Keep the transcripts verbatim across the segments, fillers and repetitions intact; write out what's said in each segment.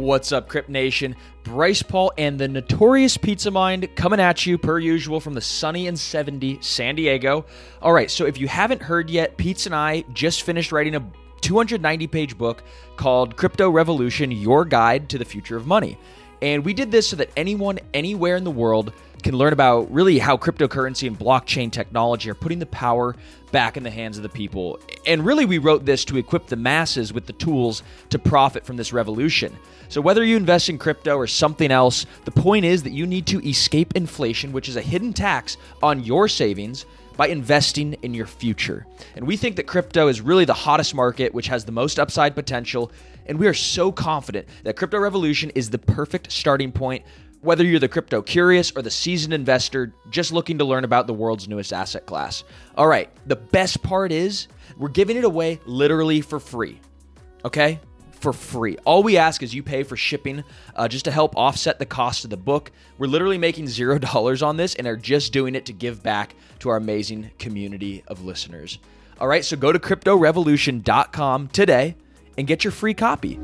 What's up, Crypt Nation? Bryce Paul and the Notorious Pizza Mind coming at you per usual from the sunny and seventy San Diego. All right, so if you haven't heard yet, Pete and I just finished writing a two hundred ninety page book called Crypto Revolution, Your Guide to the Future of Money. And we did this so that anyone, anywhere in the world can learn about really how cryptocurrency and blockchain technology are putting the power back in the hands of the people. And really, we wrote this to equip the masses with the tools to profit from this revolution. So whether you invest in crypto or something else, the point is that you need to escape inflation, which is a hidden tax on your savings, by investing in your future. And we think that crypto is really the hottest market, which has the most upside potential. And we are so confident that Crypto Revolution is the perfect starting point, whether you're the crypto curious or the seasoned investor just looking to learn about the world's newest asset class. All right, the best part is we're giving it away literally for free, okay? For free. All we ask is you pay for shipping uh, just to help offset the cost of the book. We're literally making zero dollars on this and are just doing it to give back to our amazing community of listeners. All right, so go to crypto revolution dot com today and get your free copy.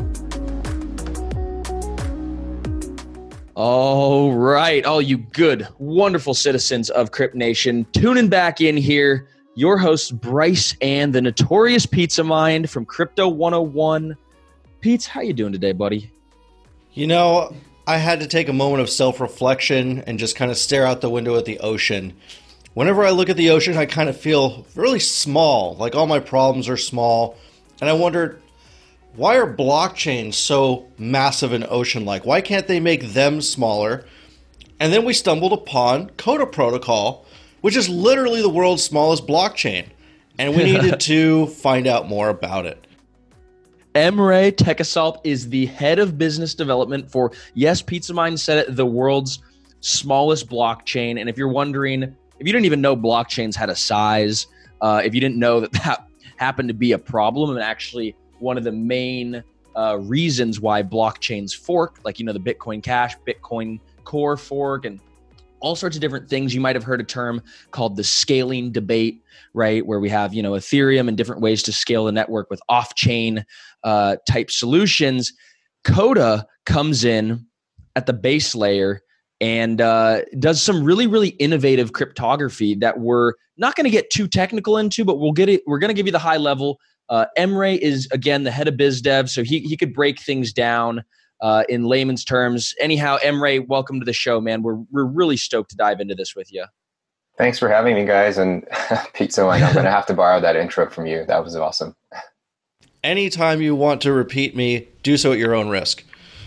All right, all you good, wonderful citizens of Crypt Nation, tuning back in here. Your hosts, Bryce and the Notorious Pizza Mind from Crypto one oh one. Pete, how you doing today, buddy? You know, I had to take a moment of self-reflection and just kind of stare out the window at the ocean. Whenever I look at the ocean, I kind of feel really small, like all my problems are small. And I wondered, why are blockchains so massive and ocean-like? Why can't they make them smaller? And then we stumbled upon Coda Protocol, which is literally the world's smallest blockchain. And we needed to find out more about it. Emre Tekasalt is the head of business development for, yes, Pizza Mind said it, the world's smallest blockchain. And if you're wondering, if you didn't even know blockchains had a size, uh, if you didn't know that that happened to be a problem and actually one of the main uh, reasons why blockchains fork, like, you know, the Bitcoin Cash, Bitcoin Core fork, and all sorts of different things. You might have heard a term called the scaling debate, right? Where we have, you know, Ethereum and different ways to scale the network with off-chain uh, type solutions. Coda comes in at the base layer and uh, does some really, really innovative cryptography that we're not going to get too technical into, but we'll get it. We're going to give you the high level. Uh, Emre is, again, the head of biz dev, so he he could break things down uh, in layman's terms. Anyhow, Emre, welcome to the show, man. We're we're really stoked to dive into this with you. Thanks for having me, guys. And Pizza Mind, I'm going to have to borrow that intro from you. That was awesome. Anytime you want to repeat me, do so at your own risk.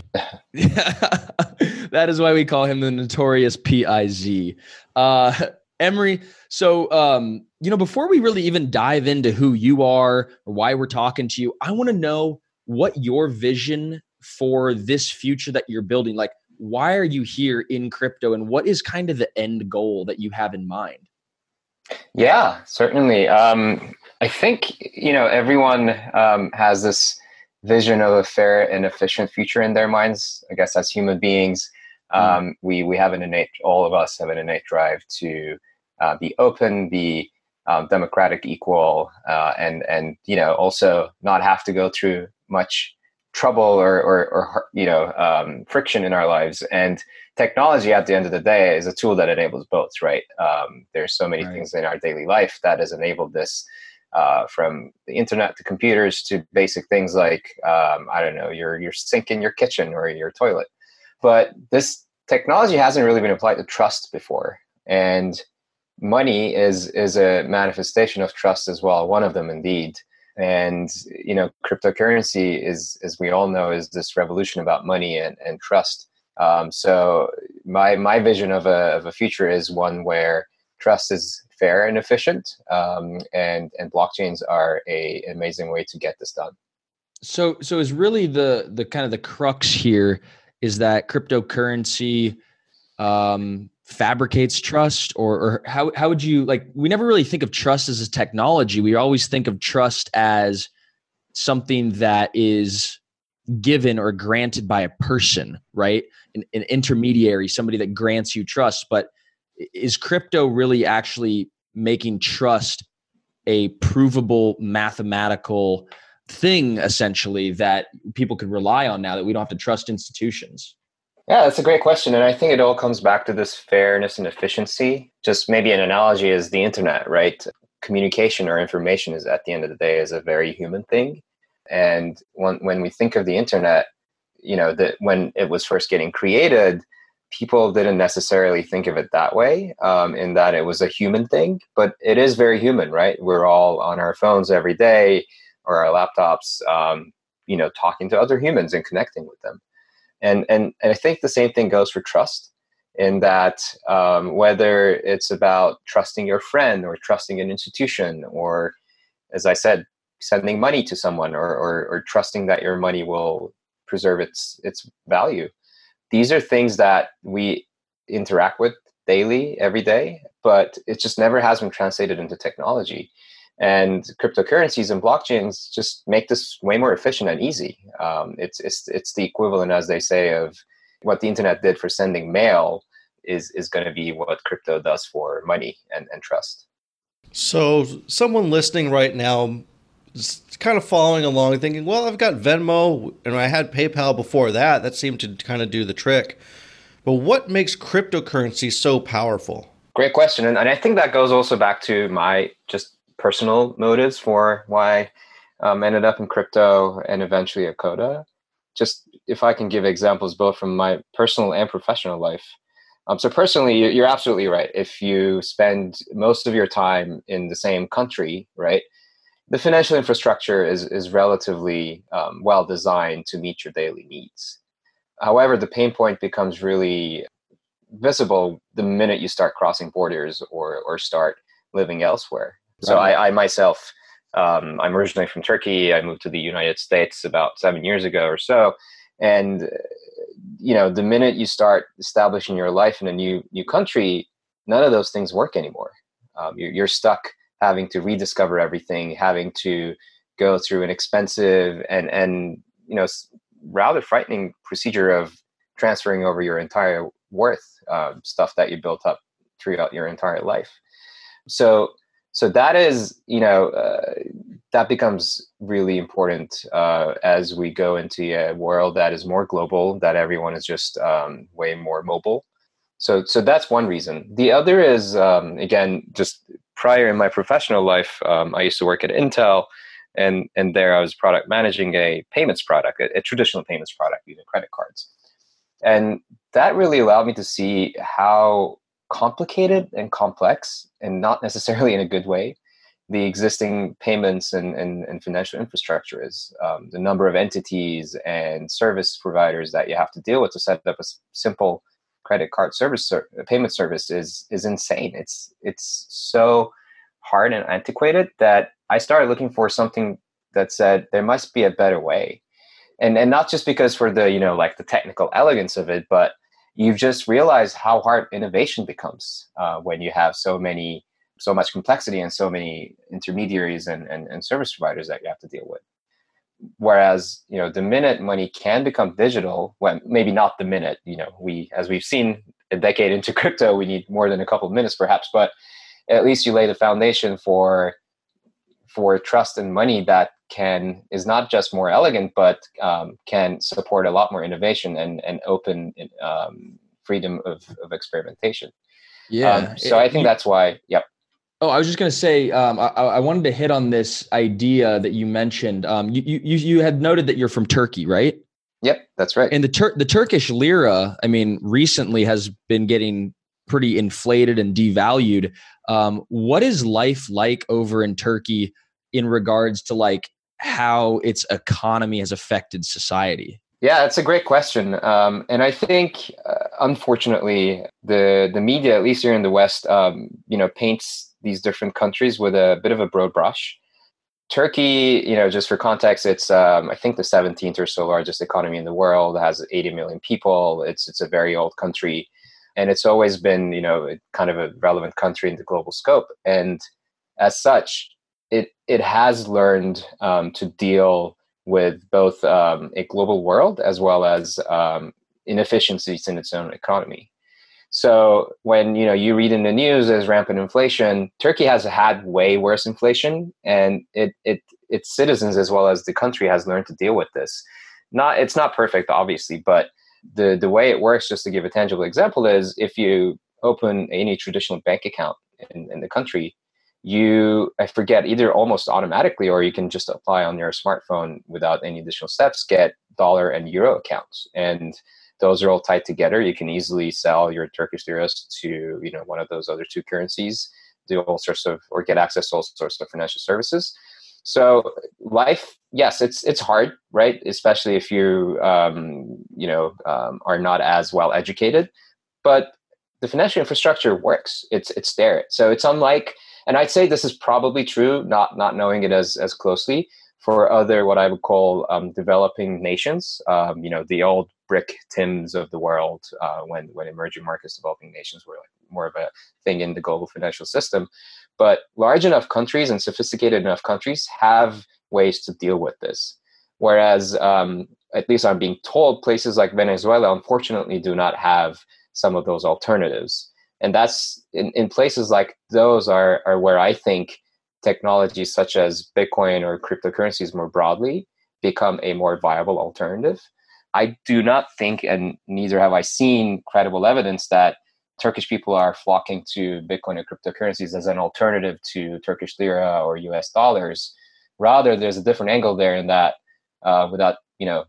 That is why we call him the Notorious P I Z. Uh, Emery, so, um, you know, before we really even dive into who you are or why we're talking to you, I want to know what your vision for this future that you're building, like, why are you here in crypto and what is kind of the end goal that you have in mind? Yeah, certainly. Um, I think, you know, everyone um, has this vision of a fair and efficient future in their minds. I guess as human beings, um, mm. we, we have an innate, all of us have an innate drive to uh, be open, be um, democratic, equal, uh, and, and, you know, also not have to go through much trouble or, or, or you know, um, friction in our lives. And technology at the end of the day is a tool that enables both, right? Um, there's so many right. things in our daily life that has enabled this, uh, from the internet to computers to basic things like, um, I don't know, your, your sink in your kitchen or your toilet. But this technology hasn't really been applied to trust before. And money is, is a manifestation of trust as well. One of them indeed. And, you know, cryptocurrency is, as we all know, is this revolution about money and, and trust. Um, so my, my vision of a, of a future is one where trust is fair and efficient. Um, and, and blockchains are a an amazing way to get this done. So, so is really the, the kind of the crux here is that cryptocurrency, um, fabricates trust, or, or how, how would you, like, we never really think of trust as a technology. We always think of trust as something that is given or granted by a person, right? An, an intermediary, somebody that grants you trust. But is crypto really actually making trust a provable mathematical thing essentially that people could rely on now that we don't have to trust institutions? Yeah, that's a great question. And I think it all comes back to this fairness and efficiency. Just maybe an analogy is the internet, right? Communication or information is, at the end of the day, is a very human thing. And when, when we think of the internet, you know, that when it was first getting created, people didn't necessarily think of it that way, um, in that it was a human thing, but it is very human, right? We're all on our phones every day or our laptops, um, you know, talking to other humans and connecting with them. And, and, and I think the same thing goes for trust, in that um, whether it's about trusting your friend or trusting an institution, or, as I said, sending money to someone, or, or, or trusting that your money will preserve its, its value. These are things that we interact with daily, every day, but it just never has been translated into technology. And cryptocurrencies and blockchains just make this way more efficient and easy. Um, it's it's it's the equivalent, as they say, of what the internet did for sending mail is is going to be what crypto does for money and, and trust. So someone listening right now is kind of following along, thinking, well, I've got Venmo and I had PayPal before that. That seemed to kind of do the trick. But what makes cryptocurrency so powerful? Great question. And, and I think that goes also back to my just personal motives for why I um, ended up in crypto and eventually at Coda. Just if I can give examples both from my personal and professional life. Um, so personally, you're absolutely right. If you spend most of your time in the same country, right, the financial infrastructure is, is relatively um, well designed to meet your daily needs. However, the pain point becomes really visible the minute you start crossing borders or, or start living elsewhere. So I, I myself, um, I'm originally from Turkey. I moved to the United States about seven years ago or so. And, you know, the minute you start establishing your life in a new new country, none of those things work anymore. Um, you're, you're stuck having to rediscover everything, having to go through an expensive and, and you know, rather frightening procedure of transferring over your entire worth, uh, stuff that you built up throughout your entire life. So So that is, you know, uh, that becomes really important uh, as we go into a world that is more global, that everyone is just um, way more mobile. So, so that's one reason. The other is, um, again, just prior in my professional life, um, I used to work at Intel, and and there I was product managing a payments product, a, a traditional payments product using credit cards, and that really allowed me to see how complicated and complex, and not necessarily in a good way, the existing payments and, and, and financial infrastructure is. Um, the number of entities and service providers that you have to deal with to set up a s- simple credit card service ser- payment service is is insane. It's it's so hard and antiquated that I started looking for something that said there must be a better way, and and not just because for the you know like the technical elegance of it, but you just realize how hard innovation becomes uh, when you have so many, so much complexity and so many intermediaries and, and, and service providers that you have to deal with. Whereas, you know, the minute money can become digital, well, maybe not the minute, you know, we, as we've seen a decade into crypto, we need more than a couple of minutes perhaps, but at least you lay the foundation for, for trust and money that can, is not just more elegant, but um, can support a lot more innovation and, and open um, freedom of, of experimentation. Yeah. Um, so it, I think you, that's why, yep. Oh, I was just going to say, um, I, I wanted to hit on this idea that you mentioned. Um, you, you, you had noted that you're from Turkey, right? Yep, that's right. And the Tur- the Turkish lira, I mean, recently has been getting pretty inflated and devalued. Um, what is life like over in Turkey in regards to like how its economy has affected society? Yeah, that's a great question. Um, and I think, uh, unfortunately, the the media, at least here in the West, um, you know, paints these different countries with a bit of a broad brush. Turkey, you know, just for context, it's um, I think the seventeenth or so largest economy in the world. It has eighty million people. It's it's a very old country, and it's always been, you know, kind of a relevant country in the global scope. And as such, it it has learned um, to deal with both um, a global world as well as um, inefficiencies in its own economy. So when you know you read in the news there's rampant inflation, Turkey has had way worse inflation, and it it its citizens as well as the country has learned to deal with this. Not it's not perfect, obviously, but the the way it works, just to give a tangible example, is if you open any traditional bank account in, in the country, you I forget either almost automatically or you can just apply on your smartphone without any additional steps, get dollar and euro accounts, and those are all tied together. You can easily sell your Turkish liras to, you know, one of those other two currencies, do all sorts of, or get access to all sorts of financial services. So life, yes, it's it's hard, right? Especially if you, um, you know, um, are not as well educated. But the financial infrastructure works. It's it's there. So it's unlike, and I'd say this is probably true, not not knowing it as as closely, for other what I would call um, developing nations. Um, you know, the old brick Tims of the world, uh, when when emerging markets, developing nations were like more of a thing in the global financial system. But large enough countries and sophisticated enough countries have ways to deal with this. Whereas, um, at least I'm being told, places like Venezuela, unfortunately, do not have some of those alternatives. And that's in, in places like those are, are where I think technologies such as Bitcoin or cryptocurrencies more broadly become a more viable alternative. I do not think, and neither have I seen credible evidence that Turkish people are flocking to Bitcoin or cryptocurrencies as an alternative to Turkish lira or U S dollars. Rather, there's a different angle there in that, uh, without, you know,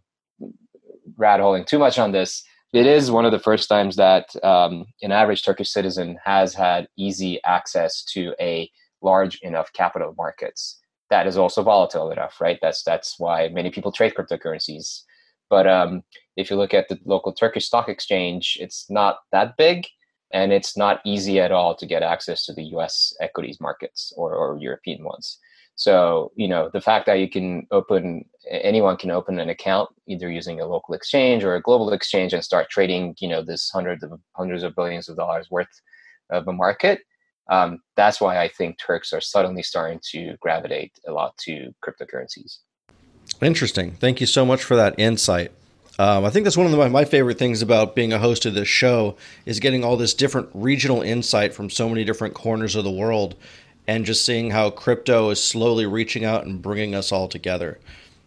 rat-holing too much on this, it is one of the first times that um, an average Turkish citizen has had easy access to a large enough capital markets that is also volatile enough, right? That's that's why many people trade cryptocurrencies. But um, if you look at the local Turkish stock exchange, it's not that big, and it's not easy at all to get access to the U S equities markets or, or European ones. So, you know, the fact that you can open, anyone can open an account either using a local exchange or a global exchange and start trading, you know, this hundreds of hundreds of billions of dollars worth of a market. Um, that's why I think Turks are suddenly starting to gravitate a lot to cryptocurrencies. Interesting. Thank you so much for that insight. Um, I think that's one of the, my favorite things about being a host of this show is getting all this different regional insight from so many different corners of the world and just seeing how crypto is slowly reaching out and bringing us all together.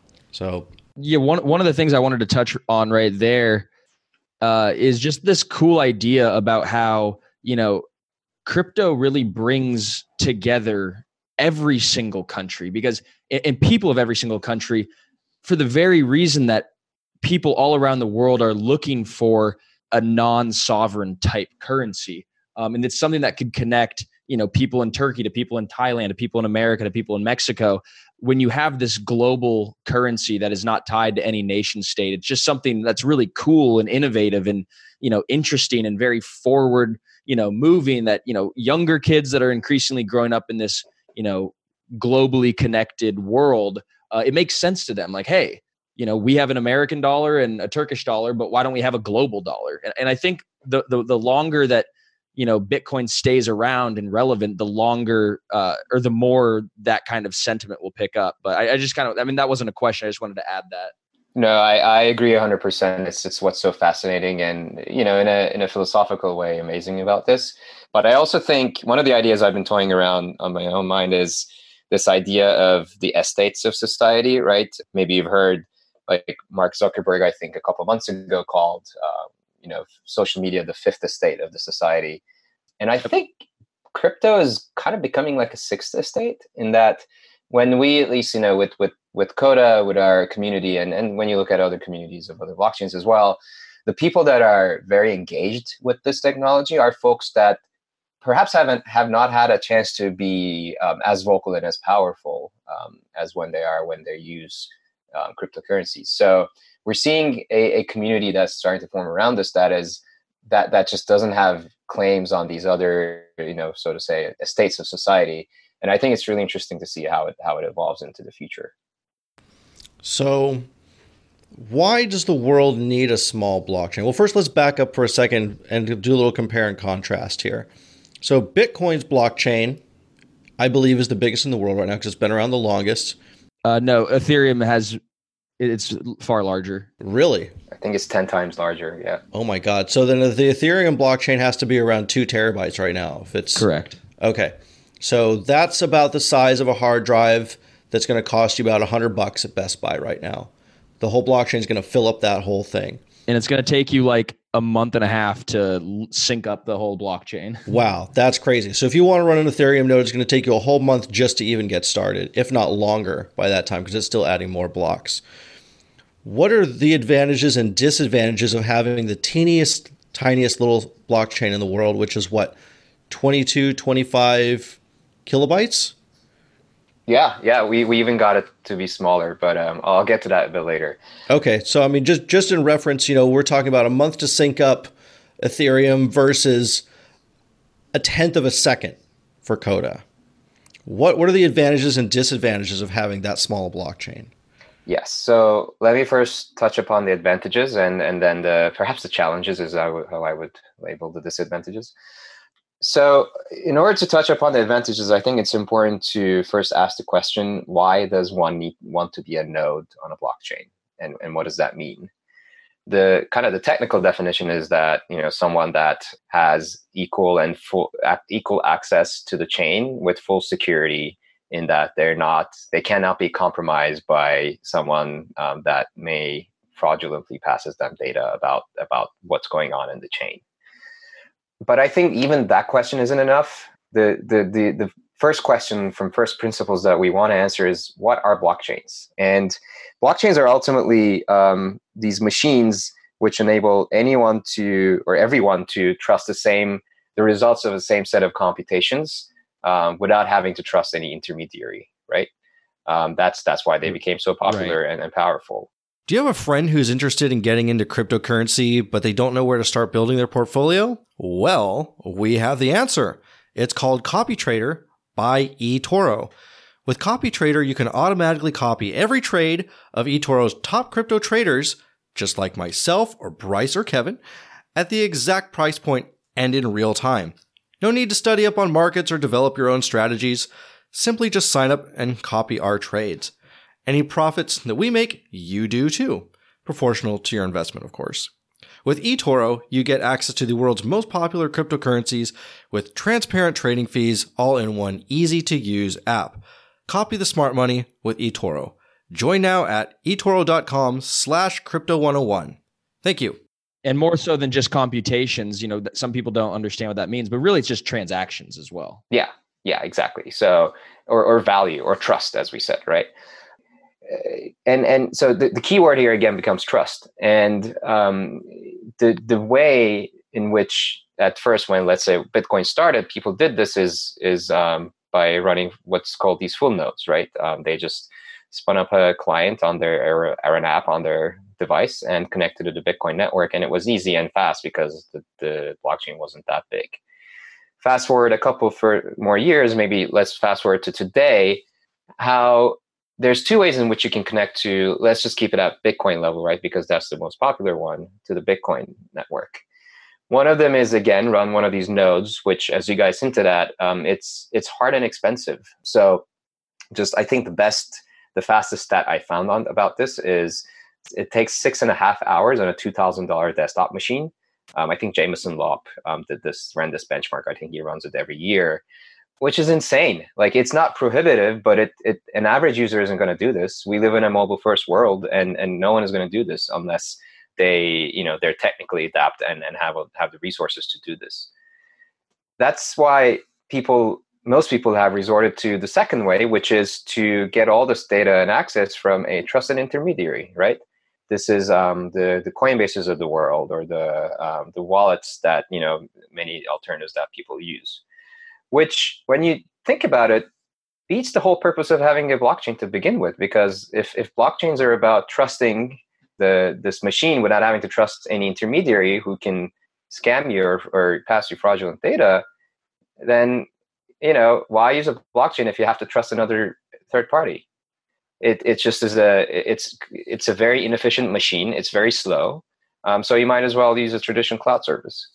So, yeah, one one of the things I wanted to touch on right there uh, is just this cool idea about how, you know, crypto really brings together every single country, because and people of every single country, for the very reason that people all around the world are looking for a non-sovereign type currency. Um, and it's something that could connect, you know, people in Turkey to people in Thailand, to people in America, to people in Mexico. When you have this global currency that is not tied to any nation state, it's just something that's really cool and innovative and, you know, interesting and very forward, you know, moving, that, you know, younger kids that are increasingly growing up in this, you know, globally connected world, uh, it makes sense to them. Like, hey, you know, we have an American dollar and a Turkish dollar, but why don't we have a global dollar? And, and I think the, the the longer that, you know, Bitcoin stays around and relevant, the longer uh, or the more that kind of sentiment will pick up. But I, I just kind of, I mean, that wasn't a question. I just wanted to add that. No, I, I agree one hundred percent. It's it's what's so fascinating and, you know, in a in a philosophical way, amazing about this. But I also think one of the ideas I've been toying around on my own mind is this idea of the estates of society, right? Maybe you've heard, like Mark Zuckerberg, I think a couple of months ago, called, uh, you know, social media the fifth estate of the society. And I think crypto is kind of becoming like a sixth estate, in that when we, at least, you know, with with with Coda, with our community, and, and when you look at other communities of other blockchains as well, the people that are very engaged with this technology are folks that perhaps haven't have not had a chance to be um, as vocal and as powerful um, as when they are when they use um, cryptocurrencies. So we're seeing a, a community that's starting to form around this that is that that just doesn't have claims on these other, you know, so to say, estates of society. And I think it's really interesting to see how it how it evolves into the future. So why does the world need a small blockchain? Well, first, let's back up for a second and do a little compare and contrast here. So Bitcoin's blockchain, I believe, is the biggest in the world right now because it's been around the longest. Uh, no, Ethereum has It's far larger. Really? I think it's ten times larger. Yeah. Oh my God. So then the Ethereum blockchain has to be around two terabytes right now. If it's correct. Okay. So that's about the size of a hard drive that's going to cost you about a hundred bucks at Best Buy right now. The whole blockchain is going to fill up that whole thing. And it's going to take you like a month and a half to sync up the whole blockchain. Wow, that's crazy. So if you want to run an Ethereum node, it's going to take you a whole month just to even get started, if not longer by that time, because it's still adding more blocks. What are the advantages and disadvantages of having the teeniest, tiniest little blockchain in the world, which is what, twenty-two, twenty-five kilobytes? Yeah, yeah, we, we even got it to be smaller, but um, I'll get to that a bit later. Okay, so I mean, just just in reference, you know, we're talking about a month to sync up Ethereum versus a tenth of a second for Coda. What what are the advantages and disadvantages of having that small blockchain? Yes, so let me first touch upon the advantages, and and then the perhaps the challenges is how I would label the disadvantages. So in order to touch upon the advantages, I think it's important to first ask the question, why does one need, want to be a node on a blockchain? And, and what does that mean? The kind of the technical definition is that, you know, someone that has equal and full equal access to the chain with full security, in that they're not, they cannot be compromised by someone um, that may fraudulently passes them data about, about what's going on in the chain. But I think even that question isn't enough. The, the the the first question from first principles that we want to answer is, what are blockchains? And blockchains are ultimately um, these machines which enable anyone to, or everyone to trust the same, the results of the same set of computations um, without having to trust any intermediary, right? Um, that's that's why they became so popular right. and, and powerful. Do you have a friend who's interested in getting into cryptocurrency, but they don't know where to start building their portfolio? Well, we have the answer. It's called CopyTrader by eToro. With CopyTrader, you can automatically copy every trade of eToro's top crypto traders, just like myself or Bryce or Kevin, at the exact price point and in real time. No need to study up on markets or develop your own strategies. Simply just sign up and copy our trades. Any profits that we make, you do too. Proportional to your investment, of course. With eToro, you get access to the world's most popular cryptocurrencies with transparent trading fees all in one easy-to-use app. Copy the smart money with eToro. Join now at eToro.com slash crypto101. Thank you. And more so than just computations, you know, some people don't understand what that means, but really it's just transactions as well. Yeah, yeah, exactly. So, or, or value or trust, as we said, right? And and so the, the key word here again becomes trust. And um, the the way in which at first, when let's say Bitcoin started, people did this is is um, by running what's called these full nodes, right? Um, they just spun up a client on their or, or an app on their device and connected to the Bitcoin network, and it was easy and fast because the, the blockchain wasn't that big. Fast forward a couple for more years, maybe let's fast forward to today. How there's two ways in which you can connect to, let's just keep it at Bitcoin level, right? Because that's the most popular one, to the Bitcoin network. One of them is, again, run one of these nodes, which, as you guys hinted at, um, it's it's hard and expensive. So just, I think the best, the fastest stat I found on about this is it takes six and a half hours on a two thousand dollars desktop machine. Um, I think Jameson Lopp um, did this, ran this benchmark. I think he runs it every year, which is insane. Like, it's not prohibitive, but it, it an average user isn't going to do this. We live in a mobile first world, and, and no one is going to do this unless they, you know, they're technically adapt and, and have, a, have the resources to do this. That's why people, most people have resorted to the second way, which is to get all this data and access from a trusted intermediary, right? This is um, the the Coinbases of the world, or the um, the wallets that, you know, many alternatives that people use. Which, when you think about it, beats the whole purpose of having a blockchain to begin with. Because if, if blockchains are about trusting the this machine without having to trust any intermediary who can scam you or, or pass you fraudulent data, then, you know, why use a blockchain if you have to trust another third party? It it just is a it's it's a very inefficient machine. It's very slow. Um, so you might as well use a traditional cloud service.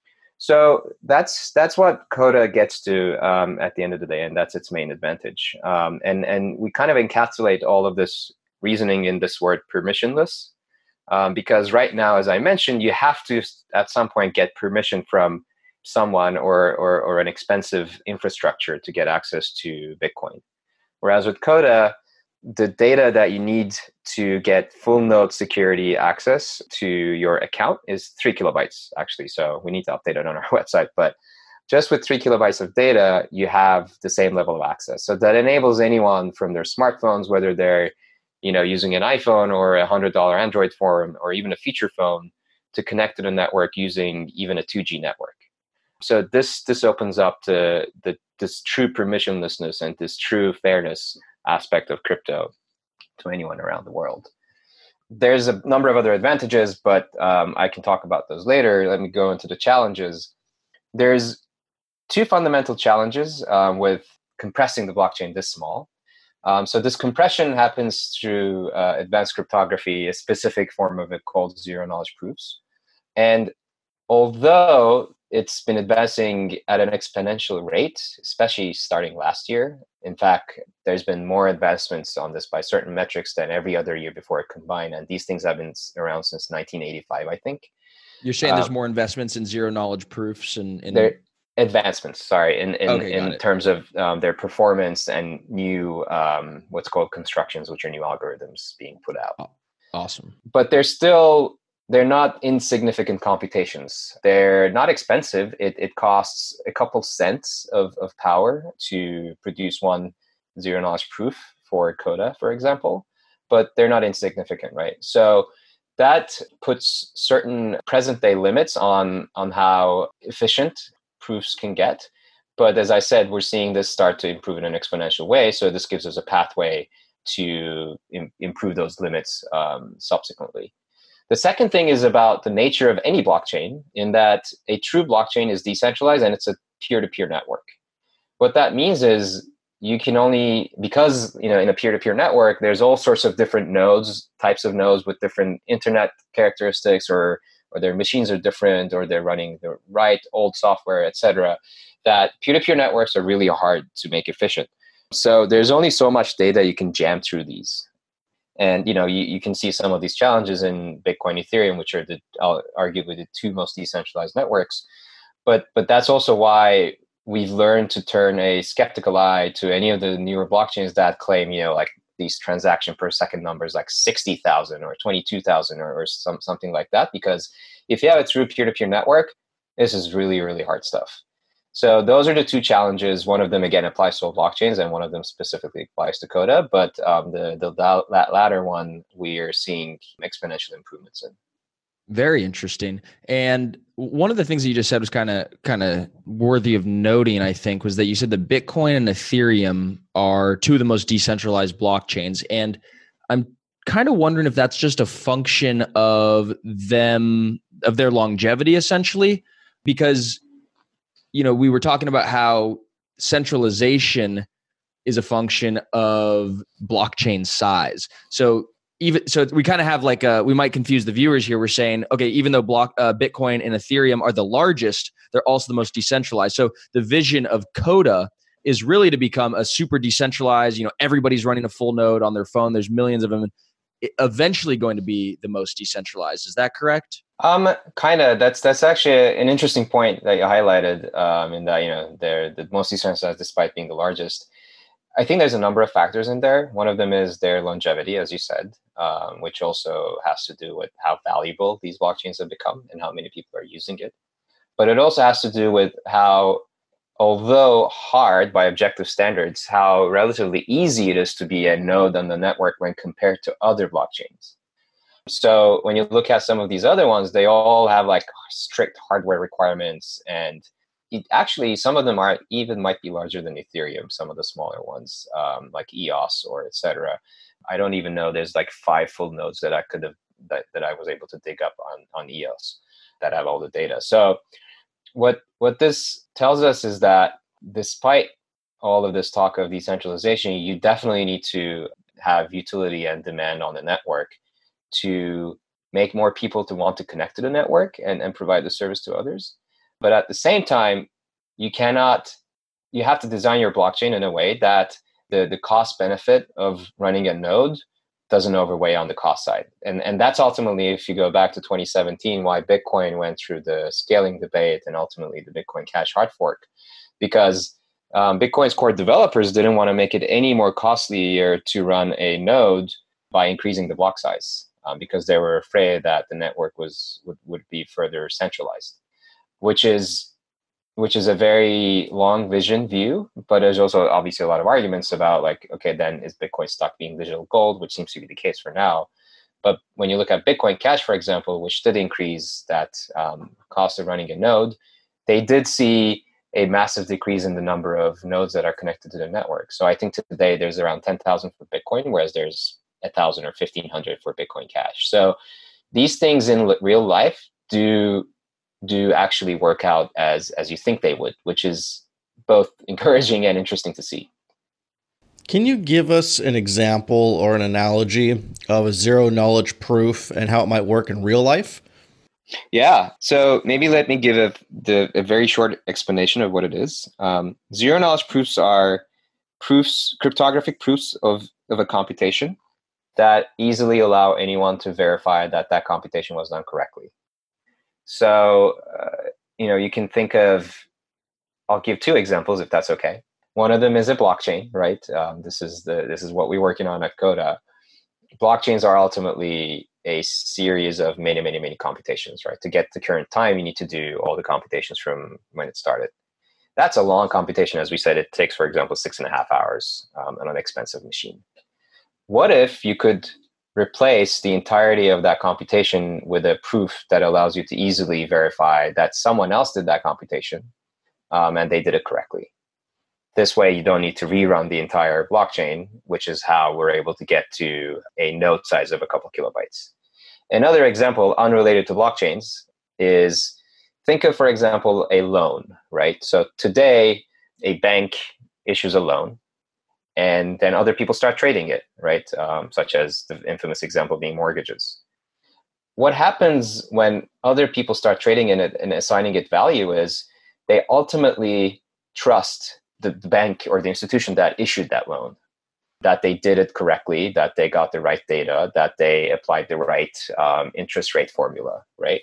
So that's that's what Coda gets to um, at the end of the day, and that's its main advantage. Um, and and we kind of encapsulate all of this reasoning in this word permissionless. Um, because right now, as I mentioned, you have to at some point get permission from someone or, or, or an expensive infrastructure to get access to Bitcoin. Whereas with Coda, the data that you need to get full node security access to your account is three kilobytes, actually. So we need to update it on our website. But just with three kilobytes of data, you have the same level of access. So that enables anyone from their smartphones, whether they're you know, using an iPhone or a one hundred dollars Android phone or even a feature phone, to connect to the network using even a two G network. So this this opens up to the this true permissionlessness and this true fairness aspect of crypto to anyone around the world. There's a number of other advantages, but um, I can talk about those later. Let me go into the challenges. There's two fundamental challenges um, with compressing the blockchain this small. Um, so this compression happens through uh, advanced cryptography, a specific form of it called zero-knowledge proofs. And although it's been advancing at an exponential rate, especially starting last year, in fact, there's been more advancements on this by certain metrics than every other year before it combined. And these things have been around since nineteen eighty-five, I think. You're saying there's um, more investments in zero-knowledge proofs and... and... There, advancements, sorry, in in, Okay, in terms of um, their performance and new um, what's called constructions, which are new algorithms being put out. Oh, awesome. But they're still they're not insignificant computations. They're not expensive. It it costs a couple cents of, of power to produce one zero knowledge proof for Coda, for example. But they're not insignificant, right? So that puts certain present day limits on on how efficient proofs can get. But as I said, we're seeing this start to improve in an exponential way. So this gives us a pathway to im- improve those limits um, subsequently. The second thing is about the nature of any blockchain, in that a true blockchain is decentralized and it's a peer-to-peer network. What that means is you can only, because you know, in a peer-to-peer network, there's all sorts of different nodes, types of nodes with different internet characteristics, or or their machines are different, or they're running the right old software, et cetera, that peer-to-peer networks are really hard to make efficient. So there's only so much data you can jam through these. And you know, you, you can see some of these challenges in Bitcoin, Ethereum, which are the uh, arguably the two most decentralized networks. But but that's also why we've learned to turn a skeptical eye to any of the newer blockchains that claim, you know, like these transaction per second numbers like sixty thousand or twenty-two thousand or, or some, something like that. Because if you have a true peer-to-peer network, this is really, really hard stuff. So those are the two challenges. One of them, again, applies to all blockchains, and one of them specifically applies to Coda. But um, the, the that latter one, we are seeing exponential improvements in. Very interesting. And one of the things that you just said was kind of kind of worthy of noting, I think, was that you said that Bitcoin and Ethereum are two of the most decentralized blockchains. And I'm kind of wondering if that's just a function of them, of their longevity, essentially, because, you know, we were talking about how centralization is a function of blockchain size. So even so, we kind of have like a, we might confuse the viewers here. We're saying, okay, even though block uh, Bitcoin and Ethereum are the largest, they're also the most decentralized. So the vision of Coda is really to become a super decentralized, you know, everybody's running a full node on their phone. There's millions of them. Eventually going to be the most decentralized. Is that correct? Um, kind of. That's that's actually an interesting point that you highlighted. Um, in that, you know, they're the most decentralized despite being the largest. I think there's a number of factors in there. One of them is their longevity, as you said, um, which also has to do with how valuable these blockchains have become and how many people are using it. But it also has to do with how, although hard by objective standards, how relatively easy it is to be a node on the network when compared to other blockchains. So when you look at some of these other ones, they all have like strict hardware requirements, and it actually, some of them are even might be larger than Ethereum, some of the smaller ones, um, like E O S or et cetera. I don't even know, there's like five full nodes that I could have, that, that I was able to dig up on, on E O S that have all the data. So what what this tells us is that despite all of this talk of decentralization, you definitely need to have utility and demand on the network to make more people to want to connect to the network and, and provide the service to others. But at the same time, you cannot, you have to design your blockchain in a way that the, the cost benefit of running a node doesn't overweigh on the cost side. And and that's ultimately, if you go back to twenty seventeen, why Bitcoin went through the scaling debate and ultimately the Bitcoin Cash hard fork, because um, Bitcoin's core developers didn't want to make it any more costlier to run a node by increasing the block size, um, because they were afraid that the network was would, would be further centralized, which is which is a very long vision view. But there's also obviously a lot of arguments about, like, okay, then is Bitcoin stuck being digital gold, which seems to be the case for now. But when you look at Bitcoin Cash, for example, which did increase that um, cost of running a node, they did see a massive decrease in the number of nodes that are connected to the network. So I think today there's around ten thousand for Bitcoin, whereas there's one thousand or fifteen hundred for Bitcoin Cash. So these things in real life do do actually work out as as you think they would, which is both encouraging and interesting to see. Can you give us an example or an analogy of a zero knowledge proof and how it might work in real life? Yeah. So maybe let me give a, the, a very short explanation of what it is. Um, zero knowledge proofs are proofs, cryptographic proofs of, of a computation that easily allow anyone to verify that that computation was done correctly. So, uh, you know, you can think of, I'll give two examples if that's okay. One of them is a blockchain, right? Um, this is the this is what we're working on at Coda. Blockchains are ultimately a series of many, many, many computations, right? To get to current time, you need to do all the computations from when it started. That's a long computation. As we said, it takes, for example, six and a half hours um, on an expensive machine. What if you could replace the entirety of that computation with a proof that allows you to easily verify that someone else did that computation um, and they did it correctly? This way, you don't need to rerun the entire blockchain, which is how we're able to get to a node size of a couple kilobytes. Another example, unrelated to blockchains, is think of, for example, a loan, right? So today, a bank issues a loan, and then other people start trading it, right? Um, such as the infamous example being mortgages. What happens when other people start trading in it and assigning it value is they ultimately trust the bank or the institution that issued that loan, that they did it correctly, that they got the right data, that they applied the right um, interest rate formula, right?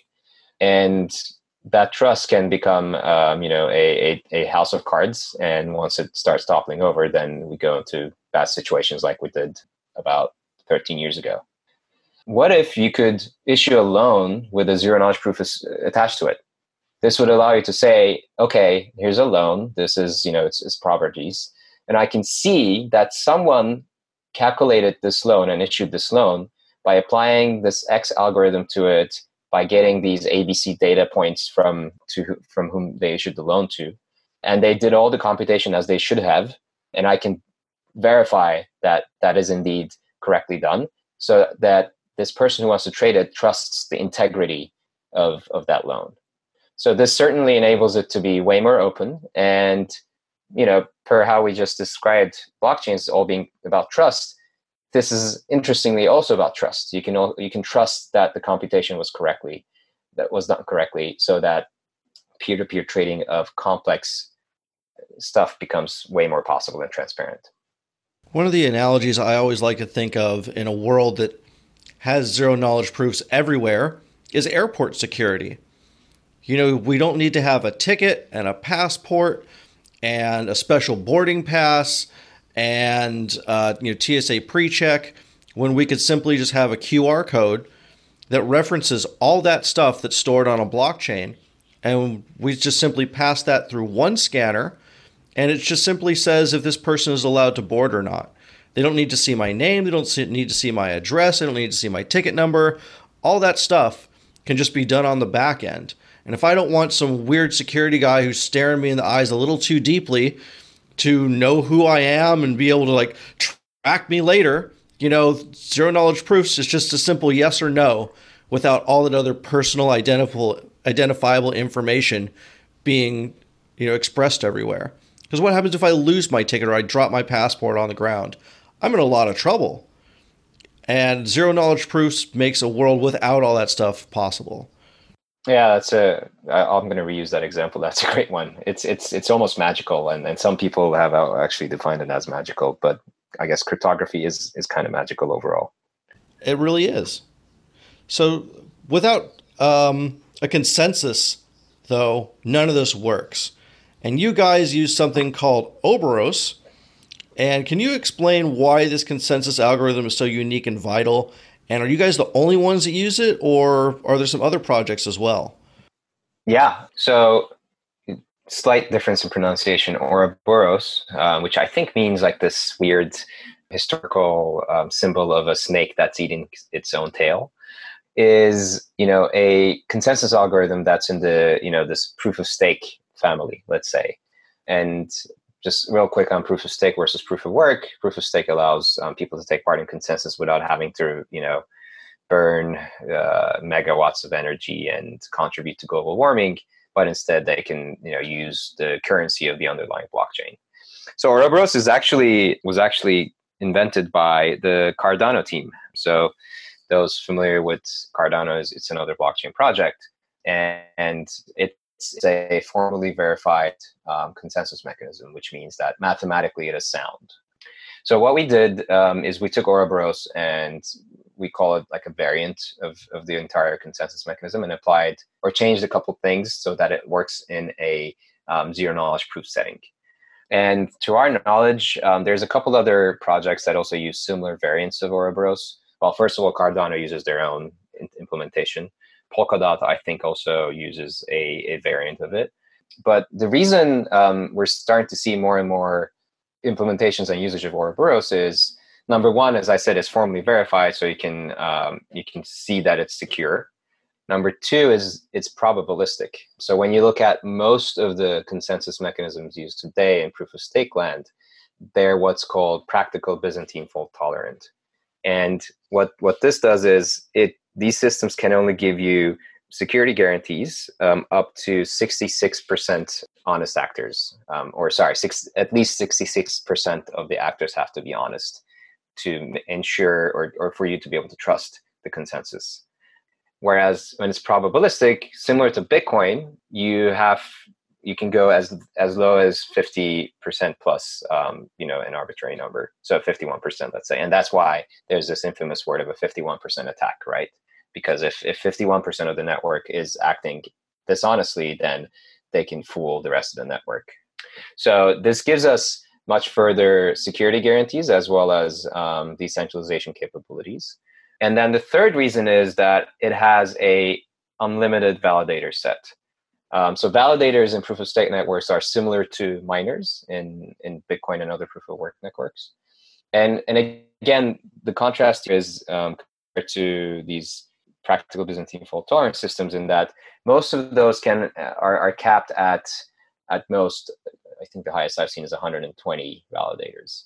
And that trust can become, um, you know, a, a, a house of cards. And once it starts toppling over, then we go into bad situations like we did about thirteen years ago. What if you could issue a loan with a zero knowledge proof attached to it? This would allow you to say, okay, here's a loan. This is, you know, it's, it's properties. And I can see that someone calculated this loan and issued this loan by applying this X algorithm to it, by getting these A B C data points from to from whom they issued the loan to. And they did all the computation as they should have. And I can verify that that is indeed correctly done, so that this person who wants to trade it trusts the integrity of, of that loan. So this certainly enables it to be way more open. And, you know, per how we just described blockchains all being about trust, this is interestingly also about trust. You can you can trust that the computation was correctly, that was done correctly, so that peer-to-peer trading of complex stuff becomes way more possible and transparent. One of the analogies I always like to think of in a world that has zero knowledge proofs everywhere is airport security. You know, we don't need to have a ticket and a passport and a special boarding pass and uh, you know, T S A pre-check, when we could simply just have a Q R code that references all that stuff that's stored on a blockchain, and we just simply pass that through one scanner, and it just simply says if this person is allowed to board or not. They don't need to see my name, they don't need to see my address, they don't need to see my ticket number. All that stuff can just be done on the back end. And if I don't want some weird security guy who's staring me in the eyes a little too deeply to know who I am and be able to like track me later, you know, zero knowledge proofs is just a simple yes or no without all that other personal identifiable identifiable information being, you know, expressed everywhere. Because what happens if I lose my ticket or I drop my passport on the ground? I'm in a lot of trouble. And zero knowledge proofs makes a world without all that stuff possible. Yeah, that's a. I'm going to reuse that example. That's a great one. It's it's it's almost magical, and, and some people have actually defined it as magical. But I guess cryptography is is kind of magical overall. It really is. So without um, a consensus, though, none of this works. And you guys use something called Oberos. And can you explain why this consensus algorithm is so unique and vital? And are you guys the only ones that use it, or are there some other projects as well? Yeah. So slight difference in pronunciation. Ouroboros, uh, which I think means like this weird historical um, symbol of a snake that's eating its own tail, is, you know, a consensus algorithm that's in the, you know, this proof of stake family, let's say. And just real quick on proof of stake versus proof of work. Proof of stake allows um, people to take part in consensus without having to, you know, burn uh, megawatts of energy and contribute to global warming, but instead they can, you know, use the currency of the underlying blockchain. So Ouroboros is actually was actually invented by the Cardano team. So those familiar with Cardano, is it's another blockchain project, and, and it's a formally verified um, consensus mechanism, which means that mathematically it is sound. So what we did um, is we took Ouroboros and we call it like a variant of, of the entire consensus mechanism, and applied or changed a couple things so that it works in a um, zero knowledge proof setting. And to our knowledge, um, there's a couple other projects that also use similar variants of Ouroboros. Well, first of all, Cardano uses their own implementation. Polkadot, I think, also uses a, a variant of it. But the reason um, we're starting to see more and more implementations and usage of Ouroboros is, number one, as I said, it's formally verified, so you can um, you can see that it's secure. Number two is it's probabilistic. So when you look at most of the consensus mechanisms used today in proof of stake land, they're what's called practical Byzantine fault tolerant. And what what this does is it these systems can only give you security guarantees um, up to sixty-six percent honest actors, um, or sorry, six, at least sixty-six percent of the actors have to be honest to ensure or, or for you to be able to trust the consensus. Whereas when it's probabilistic, similar to Bitcoin, you have you can go as as low as fifty percent plus, um, you know, an arbitrary number. So fifty-one percent, let's say. And that's why there's this infamous word of a fifty-one percent attack, right? Because if, if fifty-one percent of the network is acting dishonestly, then they can fool the rest of the network. So this gives us much further security guarantees as well as um, decentralization capabilities. And then the third reason is that it has a unlimited validator set. Um, so validators in proof of stake networks are similar to miners in, in Bitcoin and other proof of work networks. And, and again, the contrast is um, compared to these practical Byzantine fault tolerance systems in that most of those can are, are capped at at most, I think the highest I've seen is one hundred twenty validators.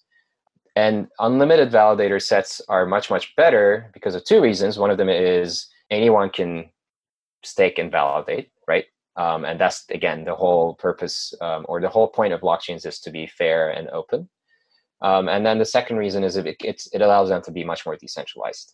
And unlimited validator sets are much, much better because of two reasons. One of them is anyone can stake and validate, right? Um, and that's, again, the whole purpose um, or the whole point of blockchains is to be fair and open. Um, and then the second reason is it, it's, it allows them to be much more decentralized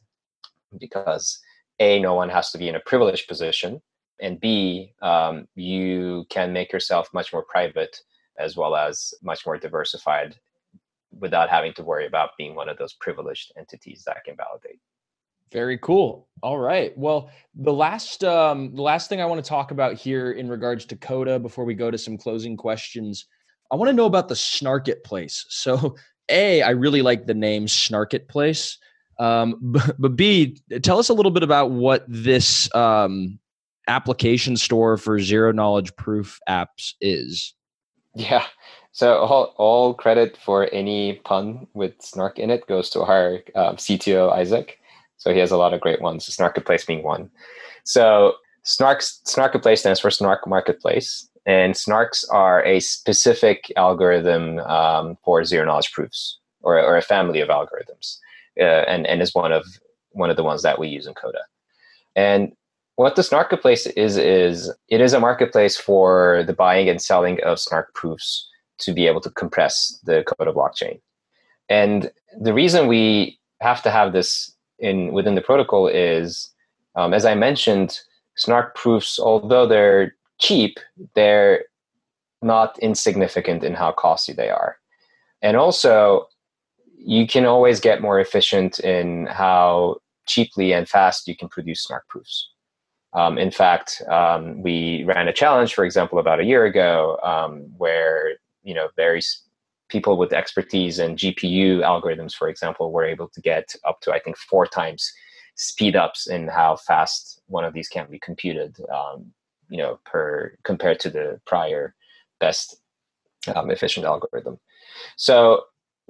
because A, no one has to be in a privileged position, and B, um, you can make yourself much more private as well as much more diversified without having to worry about being one of those privileged entities that can validate. Very cool. All right. Well, the last um, the last thing I want to talk about here in regards to Coda before we go to some closing questions, I want to know about the Snarketplace. So, A, I really like the name Snarketplace. Um, but, but B, tell us a little bit about what this um, application store for zero knowledge proof apps is. Yeah. So all, all credit for any pun with snark in it goes to our um, C T O, Isaac. So he has a lot of great ones, Snarketplace being one. So Snarks, Snarketplace stands for Snark Marketplace. And Snarks are a specific algorithm um, for zero knowledge proofs, or, or a family of algorithms. Uh, and, and is one of one of the ones that we use in Coda. And what the Snarketplace is, is it is a marketplace for the buying and selling of Snark proofs to be able to compress the Coda blockchain. And the reason we have to have this in within the protocol is, um, as I mentioned, Snark proofs, although they're cheap, they're not insignificant in how costly they are. And also, you can always get more efficient in how cheaply and fast you can produce smart proofs. Um, in fact, um, we ran a challenge, for example, about a year ago, um, where you know various people with expertise in G P U algorithms, for example, were able to get up to I think four times speed ups in how fast one of these can be computed, um, you know, per compared to the prior best um, efficient algorithm. So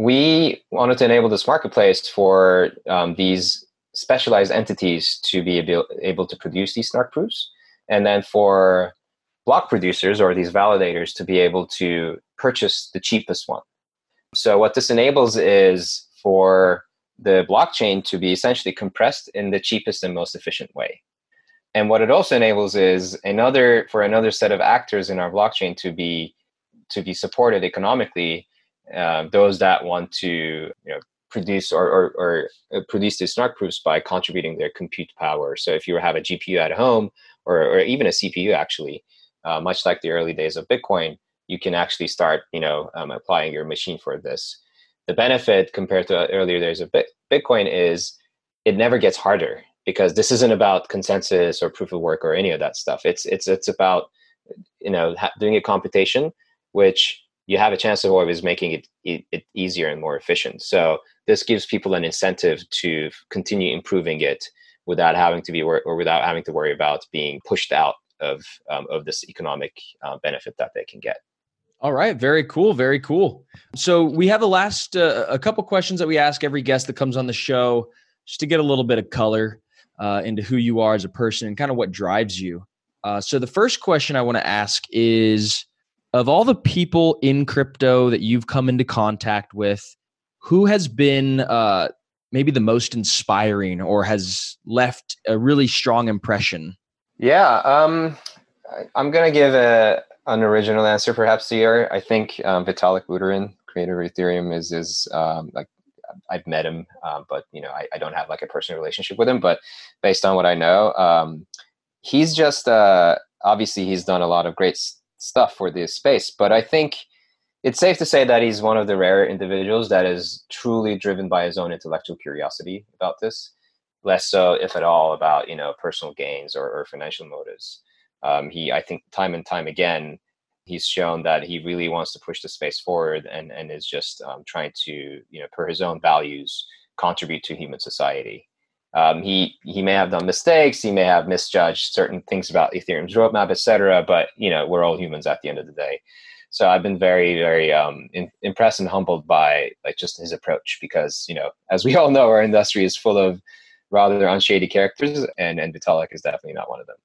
we wanted to enable this marketplace for um, these specialized entities to be able, able to produce these snark proofs, and then for block producers or these validators to be able to purchase the cheapest one. So what this enables is for the blockchain to be essentially compressed in the cheapest and most efficient way. And what it also enables is another for another set of actors in our blockchain to be to be supported economically. Uh, those that want to you know produce or, or, or produce these snark proofs by contributing their compute power. So if you have a G P U at home or, or even a C P U, actually, uh, much like the early days of Bitcoin, you can actually start you know um, applying your machine for this. The benefit compared to earlier days of Bitcoin is it never gets harder, because this isn't about consensus or proof of work or any of that stuff. It's it's it's about you know ha- doing a computation, which you have a chance of always making it, it, it easier and more efficient. So this gives people an incentive to continue improving it without having to be wor- or without having to worry about being pushed out of um, of this economic uh, benefit that they can get. All right. Very cool. Very cool. So we have the last, uh, a couple questions that we ask every guest that comes on the show, just to get a little bit of color uh, into who you are as a person and kind of what drives you. Uh, so the first question I want to ask is, of all the people in crypto that you've come into contact with, who has been uh, maybe the most inspiring or has left a really strong impression? Yeah, um, I, I'm going to give a an original answer perhaps here. I think um, Vitalik Buterin, creator of Ethereum, is is um, like I've met him, um, but you know I, I don't have like a personal relationship with him. But based on what I know, um, he's just uh, obviously he's done a lot of great s- stuff for this space. But I think it's safe to say that he's one of the rare individuals that is truly driven by his own intellectual curiosity about this, less so, if at all, about you know personal gains or, or financial motives. Um, he, I think, time and time again, he's shown that he really wants to push the space forward and and is just um, trying to, you know, per his own values, contribute to human society. Um, he he may have done mistakes, he may have misjudged certain things about Ethereum's roadmap, et cetera. But you know, we're all humans at the end of the day. So I've been very, very um, in, impressed and humbled by like just his approach, because you know, as we all know, our industry is full of rather unshady characters, and and Vitalik is definitely not one of them.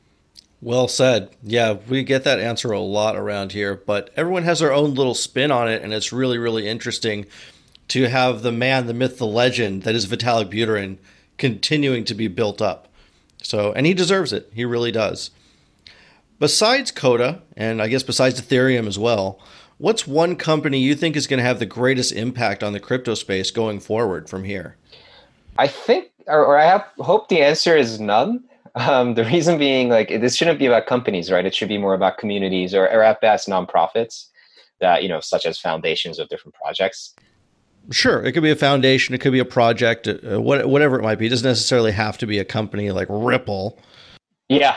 Well said. Yeah, we get that answer a lot around here, but everyone has their own little spin on it, and it's really, really interesting to have the man, the myth, the legend that is Vitalik Buterin continuing to be built up. So, and he deserves it. He really does. Besides Coda, and I guess besides Ethereum as well, what's one company you think is going to have the greatest impact on the crypto space going forward from here? I think, or, or I have, hope the answer is none. Um, the reason being, like, this shouldn't be about companies, right? It should be more about communities, or, or at best nonprofits that, you know, such as foundations of different projects. Sure. It could be a foundation. It could be a project, uh, what, whatever it might be. It doesn't necessarily have to be a company like Ripple. Yeah.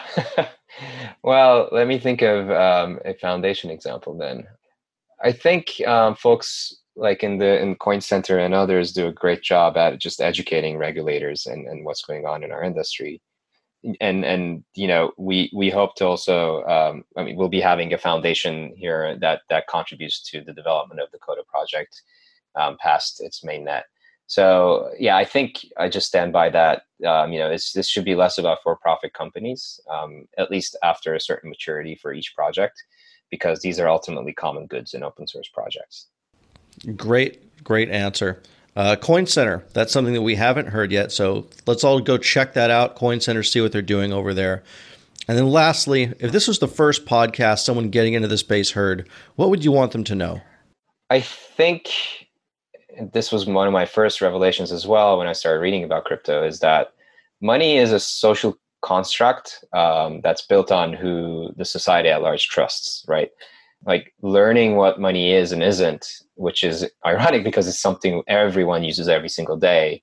Well, let me think of um, a foundation example then. I think um, folks like in the in Coin Center and others do a great job at just educating regulators and, and what's going on in our industry. And, and you know, we, we hope to also, um, I mean, we'll be having a foundation here that, that contributes to the development of the Coda project um, past its mainnet. So, yeah, I think I just stand by that. Um, you know, it's, this should be less about for-profit companies, um, at least after a certain maturity for each project, because these are ultimately common goods in open source projects. Great, great answer. Uh, Coin Center, that's something that we haven't heard yet. So let's all go check that out. Coin Center, see what they're doing over there. And then lastly, if this was the first podcast someone getting into the space heard, what would you want them to know? I think this was one of my first revelations as well when I started reading about crypto, is that money is a social construct um, that's built on who the society at large trusts, right? Like learning what money is and isn't, which is ironic because it's something everyone uses every single day,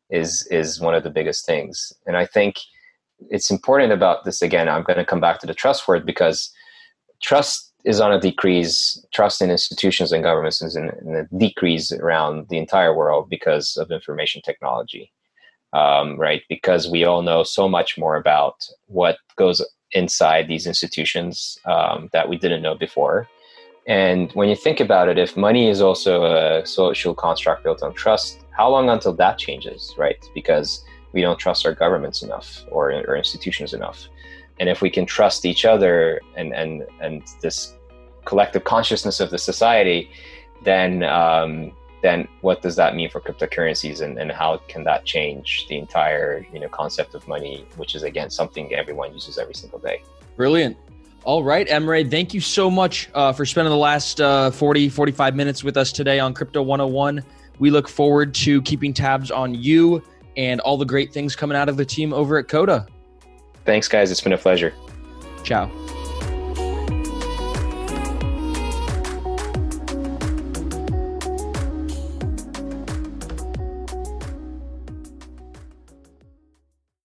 is is one of the biggest things. And I think it's important about this. Again, I'm going to come back to the trust word, because trust is on a decrease. Trust in institutions and governments is in, in a decrease around the entire world because of information technology, um, right? Because we all know so much more about what goes inside these institutions um, that we didn't know before. And when you think about it, if money is also a social construct built on trust, how long until that changes, right? Because we don't trust our governments enough, or, or institutions enough. And if we can trust each other and and and this collective consciousness of the society, then um, then what does that mean for cryptocurrencies, and, and how can that change the entire, you know, concept of money, which is, again, something everyone uses every single day. Brilliant. All right, Emre, thank you so much uh, for spending the last uh, forty, forty-five minutes with us today on Crypto one oh one. We look forward to keeping tabs on you and all the great things coming out of the team over at Coda. Thanks, guys. It's been a pleasure. Ciao.